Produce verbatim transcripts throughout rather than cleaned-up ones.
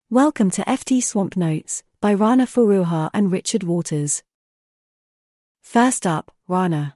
Welcome to F T Swamp Notes by Rana Foroohar and Richard Waters. First up, Rana.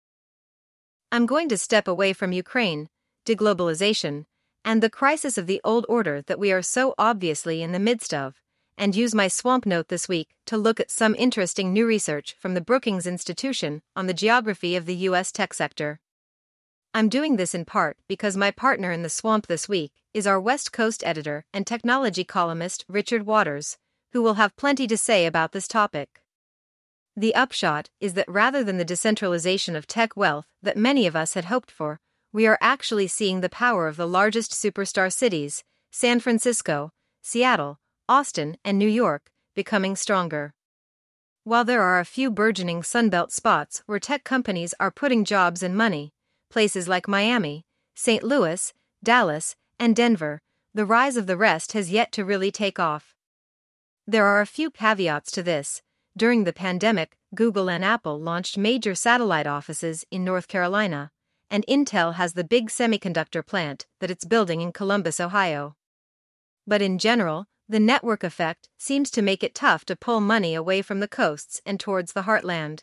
I'm going to step away from Ukraine, deglobalization, and the crisis of the old order that we are so obviously in the midst of, and use my swamp note this week to look at some interesting new research from the Brookings Institution on the geography of the U S tech sector. I'm doing this in part because my partner in the swamp this week is our West Coast editor and technology columnist Richard Waters, who will have plenty to say about this topic. The upshot is that rather than the decentralization of tech wealth that many of us had hoped for, we are actually seeing the power of the largest superstar cities, San Francisco, Seattle, Austin, and New York, becoming stronger. While there are a few burgeoning Sunbelt spots where tech companies are putting jobs and money, places like Miami, Saint Louis, Dallas, and Denver, the rise of the rest has yet to really take off. There are a few caveats to this. During the pandemic, Google and Apple launched major satellite offices in North Carolina, and Intel has the big semiconductor plant that it's building in Columbus, Ohio. But in general, the network effect seems to make it tough to pull money away from the coasts and towards the heartland.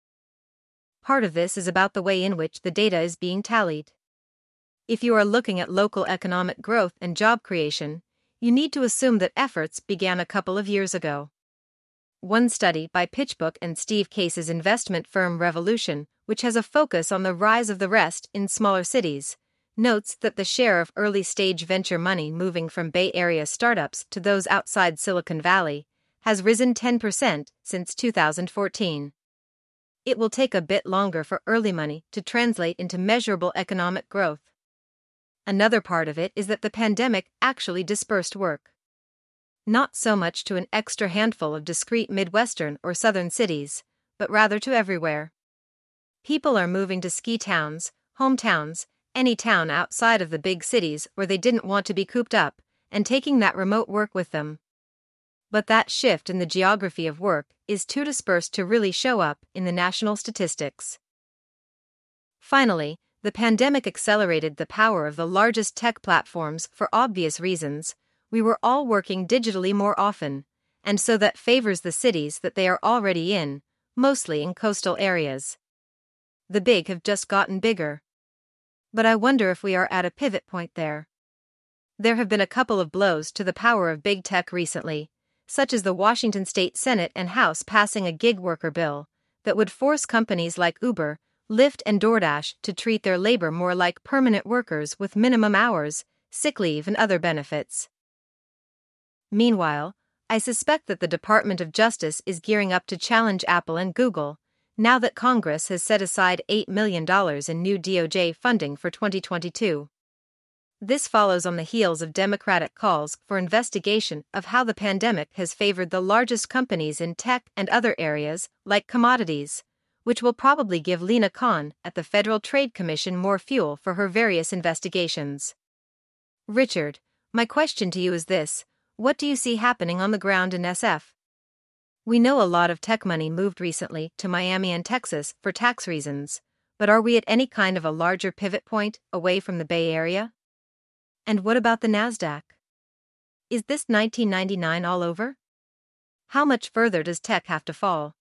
Part of this is about the way in which the data is being tallied. If you are looking at local economic growth and job creation, you need to assume that efforts began a couple of years ago. One study by PitchBook and Steve Case's investment firm Revolution, which has a focus on the rise of the rest in smaller cities, notes that the share of early-stage venture money moving from Bay Area startups to those outside Silicon Valley has risen ten percent since two thousand fourteen. It will take a bit longer for early money to translate into measurable economic growth. Another part of it is that the pandemic actually dispersed work. Not so much to an extra handful of discrete Midwestern or Southern cities, but rather to everywhere. People are moving to ski towns, hometowns, any town outside of the big cities where they didn't want to be cooped up, and taking that remote work with them. But that shift in the geography of work is too dispersed to really show up in the national statistics. Finally, the pandemic accelerated the power of the largest tech platforms for obvious reasons. We were all working digitally more often, and so that favors the cities that they are already in, mostly in coastal areas. The big have just gotten bigger. But I wonder if we are at a pivot point there. There have been a couple of blows to the power of big tech recently, such as the Washington State Senate and House passing a gig worker bill that would force companies like Uber, Lyft, and DoorDash to treat their labor more like permanent workers with minimum hours, sick leave, and other benefits. Meanwhile, I suspect that the Department of Justice is gearing up to challenge Apple and Google, now that Congress has set aside eight million dollars in new D O J funding for twenty twenty-two. This follows on the heels of Democratic calls for investigation of how the pandemic has favored the largest companies in tech and other areas, like commodities, which will probably give Lina Khan at the Federal Trade Commission more fuel for her various investigations. Richard, my question to you is this: what do you see happening on the ground in S F? We know a lot of tech money moved recently to Miami and Texas for tax reasons, but are we at any kind of a larger pivot point away from the Bay Area? And what about the NASDAQ? Is this nineteen ninety-nine all over? How much further does tech have to fall?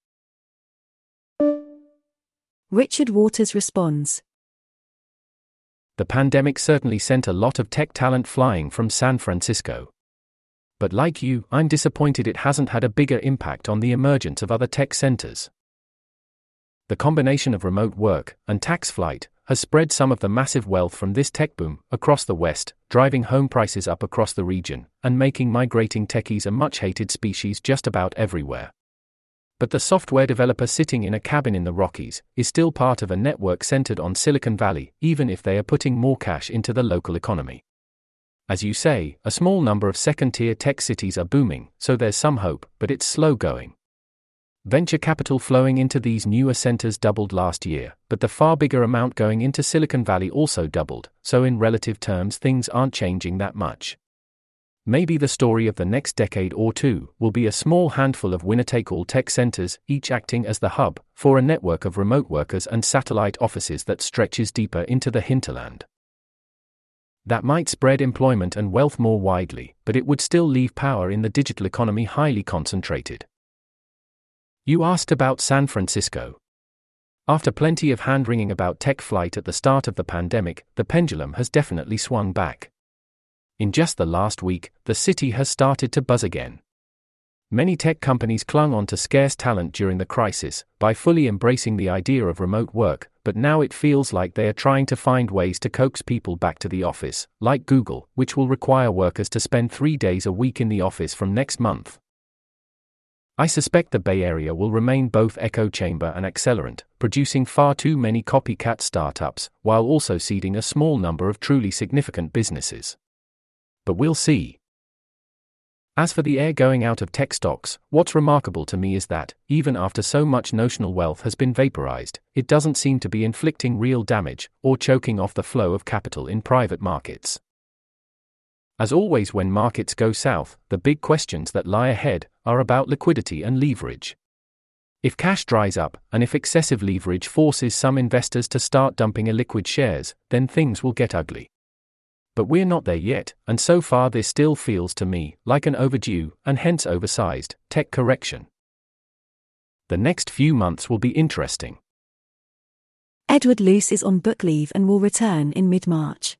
Richard Waters responds. The pandemic certainly sent a lot of tech talent flying from San Francisco. But like you, I'm disappointed it hasn't had a bigger impact on the emergence of other tech centers. The combination of remote work and tax flight has spread some of the massive wealth from this tech boom across the West, driving home prices up across the region, and making migrating techies a much-hated species just about everywhere. But the software developer sitting in a cabin in the Rockies is still part of a network centered on Silicon Valley, even if they are putting more cash into the local economy. As you say, a small number of second-tier tech cities are booming, so there's some hope, but it's slow going. Venture capital flowing into these newer centers doubled last year, but the far bigger amount going into Silicon Valley also doubled, so in relative terms things aren't changing that much. Maybe the story of the next decade or two will be a small handful of winner-take-all tech centers, each acting as the hub for a network of remote workers and satellite offices that stretches deeper into the hinterland. That might spread employment and wealth more widely, but it would still leave power in the digital economy highly concentrated. You asked about San Francisco. After plenty of hand-wringing about tech flight at the start of the pandemic, the pendulum has definitely swung back. In just the last week, the city has started to buzz again. Many tech companies clung on to scarce talent during the crisis by fully embracing the idea of remote work, but now it feels like they are trying to find ways to coax people back to the office, like Google, which will require workers to spend three days a week in the office from next month. I suspect the Bay Area will remain both echo chamber and accelerant, producing far too many copycat startups, while also seeding a small number of truly significant businesses. But we'll see. As for the air going out of tech stocks, what's remarkable to me is that, even after so much notional wealth has been vaporized, it doesn't seem to be inflicting real damage, or choking off the flow of capital in private markets. As always when markets go south, the big questions that lie ahead are about liquidity and leverage. If cash dries up, and if excessive leverage forces some investors to start dumping illiquid shares, then things will get ugly. But we're not there yet, and so far this still feels to me like an overdue, and hence oversized, tech correction. The next few months will be interesting. Edward Luce is on book leave and will return in mid-March.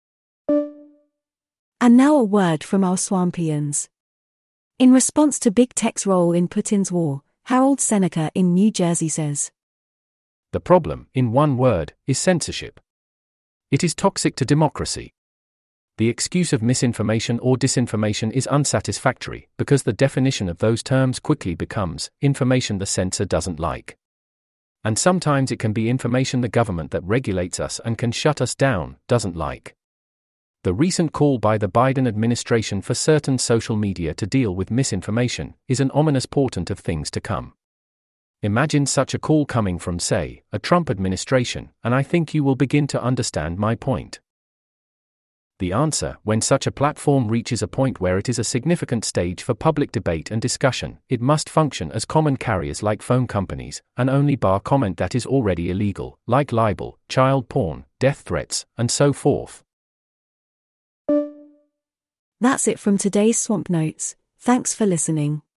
And now a word from our Swampians. In response to big tech's role in Putin's war, Harold Seneca in New Jersey says, "The problem, in one word, is censorship. It is toxic to democracy. The excuse of misinformation or disinformation is unsatisfactory, because the definition of those terms quickly becomes information the censor doesn't like. And sometimes it can be information the government that regulates us and can shut us down doesn't like. The recent call by the Biden administration for certain social media to deal with misinformation is an ominous portent of things to come. Imagine such a call coming from, say, a Trump administration, and I think you will begin to understand my point. The answer, when such a platform reaches a point where it is a significant stage for public debate and discussion, it must function as common carriers like phone companies, and only bar comment that is already illegal, like libel, child porn, death threats, and so forth. That's it from today's Swamp Notes. Thanks for listening.